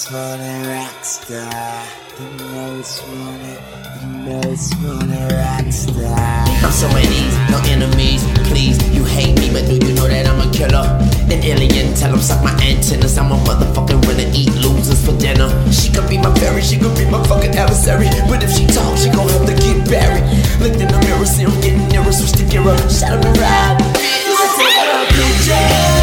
most wanted rock star. The most wanted, the most wanted rock star. I'm so at ease, no enemies, please. You hate me, but do you know that I'm a killer? An alien, tell him suck my antennas. I'm a motherfucking winner, eat losers for dinner. She could be my fairy, she could be my fucking adversary, but if she talks, she gon' have to get buried. Looked in the mirror, see I'm getting nearer, switch the gear up, shadow me ride. Let's take a picture.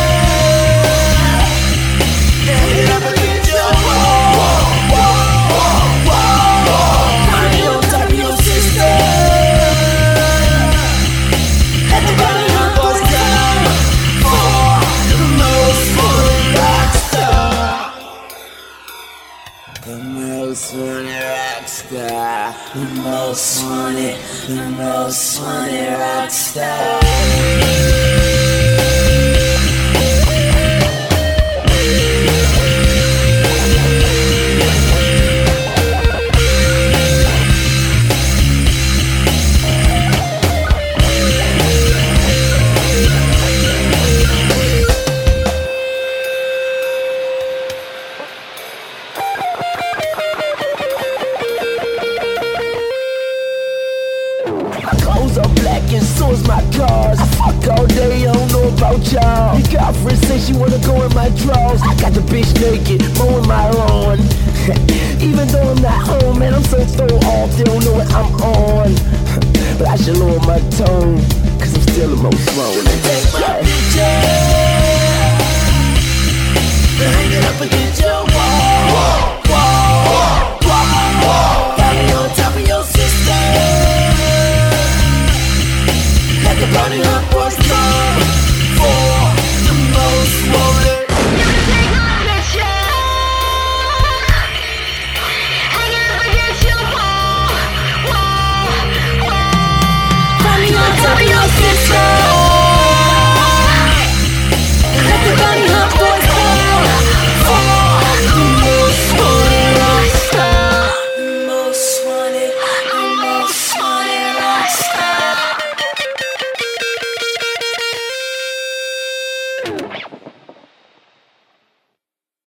The most wanted rock star. The most wanted, the most wanted rock star. Clothes are black and so is my cars. I fuck all day, I don't know about y'all. Your girlfriend says she wanna go in my drawers. I got the bitch naked, mowing my lawn. Even though I'm not home, man, I'm so thrown off, they don't know what I'm on. But I should lower my tone, cause I'm still the most wanted. Take my picture, hang it up again.